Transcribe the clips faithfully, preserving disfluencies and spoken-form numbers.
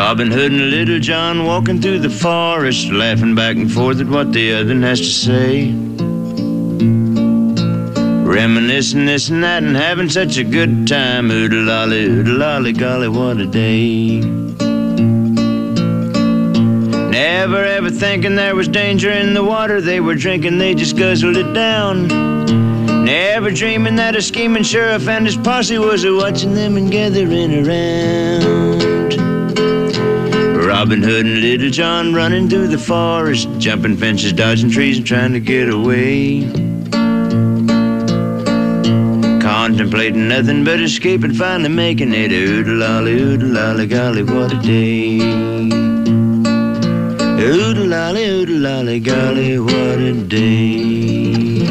Robin Hood and Little John walking through the forest, laughing back and forth at what the other has to say. Reminiscing this and that and having such a good time. Oodle-lolly, oodle-lolly, golly, what a day. Never ever thinking there was danger in the water they were drinking, they just guzzled it down. Never dreaming that a scheming sheriff and his posse was a-watching them and gathering around. Robin Hood and Little John running through the forest, jumping fences, dodging trees and trying to get away. Contemplating nothing but escaping, finally making it. Oodle-lolly, oodle-lolly, golly, what a day. Oodle-lolly, oodle-lolly, golly, what a day.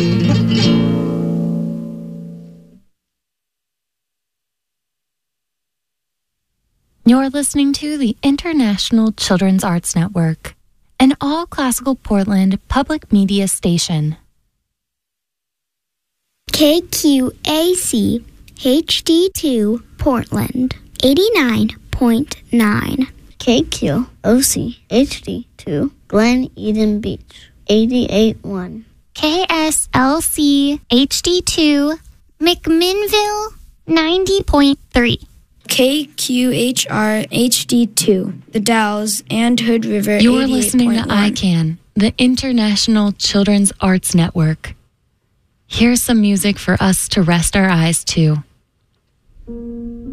You're listening to the International Children's Arts Network, an all-classical Portland public media station. K Q A C H D two Portland eighty-nine point nine. K Q O C H D two Glen Eden Beach eighty-eight point one. K S L C H D two McMinnville ninety point three. K Q H R H D two The Dalles and Hood River. You're listening to I CAN, the International Children's Arts Network. Here's some music for us to rest our eyes to.